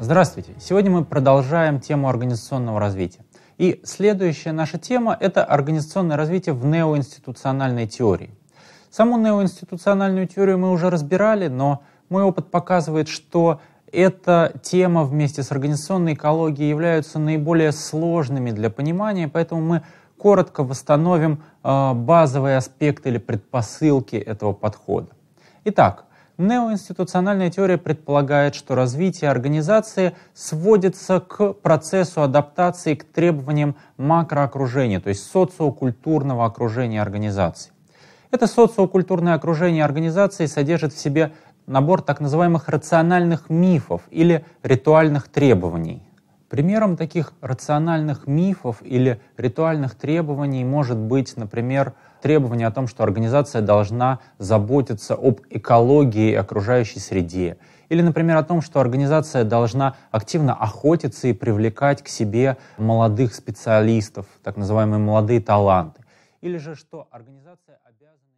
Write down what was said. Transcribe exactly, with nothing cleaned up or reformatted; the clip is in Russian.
Здравствуйте! Сегодня мы продолжаем тему организационного развития. И следующая наша тема — это организационное развитие в неоинституциональной теории. Саму неоинституциональную теорию мы уже разбирали, но мой опыт показывает, что эта тема вместе с организационной экологией являются наиболее сложными для понимания, поэтому мы коротко восстановим э, базовые аспекты или предпосылки этого подхода. Итак, неоинституциональная теория предполагает, что развитие организации сводится к процессу адаптации к требованиям макроокружения, то есть социокультурного окружения организации. Это социокультурное окружение организации содержит в себе набор так называемых рациональных мифов или ритуальных требований. Примером таких рациональных мифов или ритуальных требований может быть, например, требование о том, что организация должна заботиться об экологии и окружающей среде. Или, например, о том, что организация должна активно охотиться и привлекать к себе молодых специалистов, так называемые молодые таланты. Или же, что организация обязана